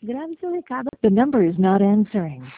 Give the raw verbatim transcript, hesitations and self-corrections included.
Grabe sa recado. The number is not answering.